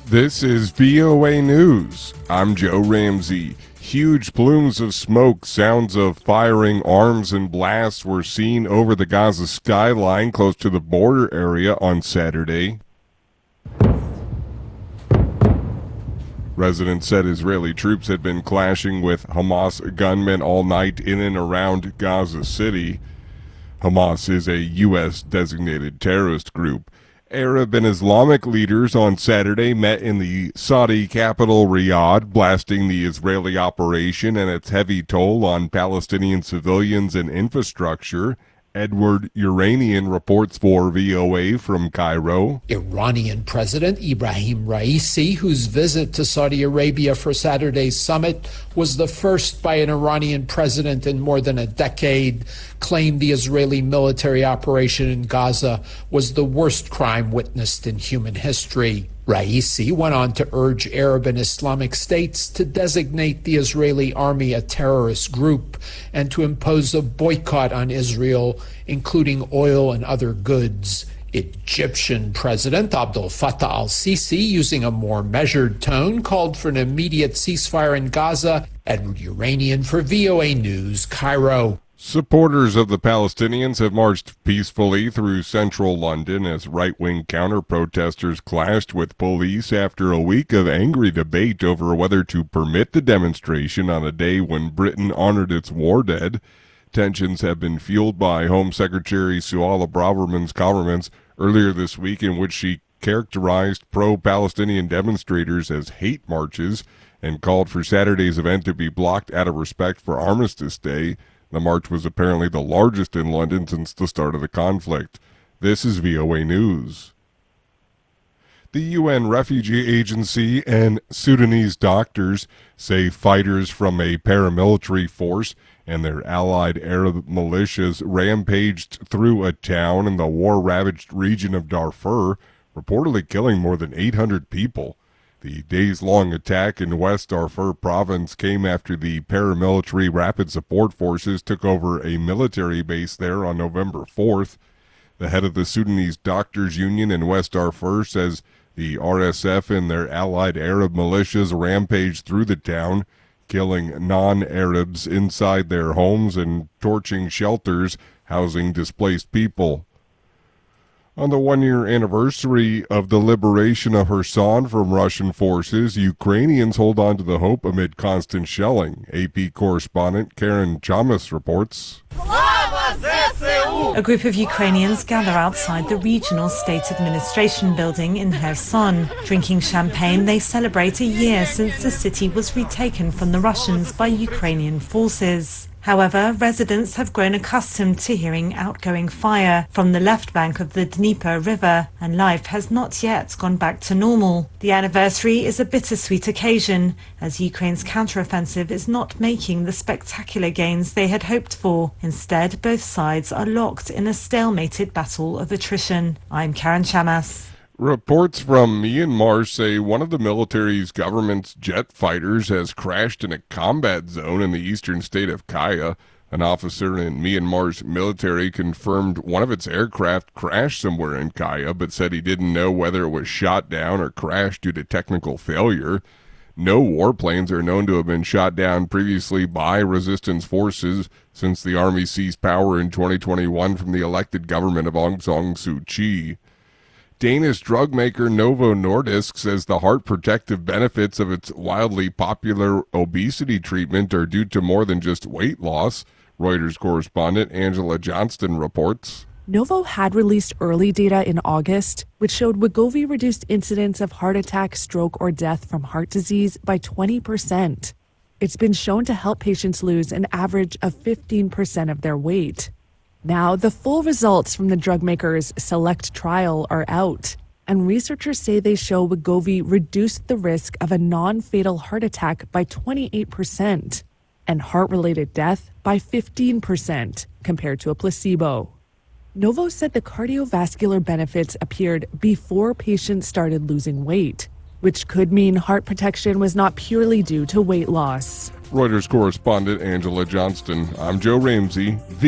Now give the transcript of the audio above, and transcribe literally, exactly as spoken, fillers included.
This is V O A News. I'm Joe Ramsey. Huge plumes of smoke, sounds of firing, arms, and blasts were seen over the Gaza skyline close to the border area on Saturday. Residents said Israeli troops had been clashing with Hamas gunmen all night in and around Gaza City. Hamas is a U S designated terrorist group. Arab and Islamic leaders on Saturday met in the Saudi capital Riyadh, blasting the Israeli operation and its heavy toll on Palestinian civilians and infrastructure. Edward Uranian reports for V O A from Cairo. Iranian President Ibrahim Raisi, whose visit to Saudi Arabia for Saturday's summit was the first by an Iranian president in more than a decade, claimed the Israeli military operation in Gaza was the worst crime witnessed in human history. Raisi went on to urge Arab and Islamic states to designate the Israeli army a terrorist group and to impose a boycott on Israel, including oil and other goods. Egyptian President Abdel Fattah al-Sisi, using a more measured tone, called for an immediate ceasefire in Gaza. Edward Uranian for V O A News, Cairo. Supporters of the Palestinians have marched peacefully through central London as right-wing counter-protesters clashed with police after a week of angry debate over whether to permit the demonstration on a day when Britain honored its war dead. Tensions have been fueled by Home Secretary Suella Braverman's comments earlier this week, in which she characterized pro-Palestinian demonstrators as hate marches and called for Saturday's event to be blocked out of respect for Armistice Day. The march was apparently the largest in London since the start of the conflict. This is V O A News. The U N Refugee Agency and Sudanese doctors say fighters from a paramilitary force and their allied Arab militias rampaged through a town in the war-ravaged region of Darfur, reportedly killing more than eight hundred people. The days-long attack in West Darfur province came after the paramilitary Rapid Support Forces took over a military base there on November fourth. The head of the Sudanese Doctors Union in West Darfur says the R S F and their allied Arab militias rampaged through the town, killing non-Arabs inside their homes and torching shelters housing displaced people. On the one-year anniversary of the liberation of Kherson from Russian forces, Ukrainians hold on to the hope amid constant shelling. A P correspondent Karen Chamas reports. A group of Ukrainians gather outside the regional state administration building in Kherson. Drinking champagne, they celebrate a year since the city was retaken from the Russians by Ukrainian forces. However, residents have grown accustomed to hearing outgoing fire from the left bank of the Dnieper River, and life has not yet gone back to normal. The anniversary is a bittersweet occasion, as Ukraine's counteroffensive is not making the spectacular gains they had hoped for. Instead, both sides are locked in a stalemated battle of attrition. I'm Karen Chamas. Reports from Myanmar say one of the military's government's jet fighters has crashed in a combat zone in the eastern state of Kaya. An officer in Myanmar's military confirmed one of its aircraft crashed somewhere in Kaya, but said he didn't know whether it was shot down or crashed due to technical failure. No warplanes are known to have been shot down previously by resistance forces since the army seized power in twenty twenty-one from the elected government of Aung San Suu Kyi. Danish drug maker Novo Nordisk says the heart protective benefits of its wildly popular obesity treatment are due to more than just weight loss. Reuters correspondent Angela Johnston reports. Novo had released early data in August, which showed Wegovy reduced incidence of heart attack, stroke, or death from heart disease by twenty percent. It's been shown to help patients lose an average of fifteen percent of their weight. Now, the full results from the drug maker's SELECT trial are out, and researchers say they show Wegovy reduced the risk of a non-fatal heart attack by twenty-eight percent and heart-related death by fifteen percent compared to a placebo. Novo said the cardiovascular benefits appeared before patients started losing weight, which could mean heart protection was not purely due to weight loss. Reuters correspondent Angela Johnston. I'm Joe Ramsey.